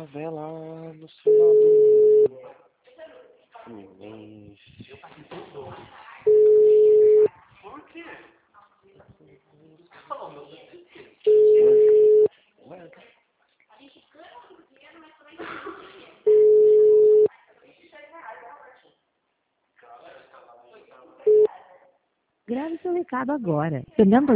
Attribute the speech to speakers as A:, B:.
A: favela no final do mês.
B: Por quê?
A: Ué.
C: Grave seu recado agora. The number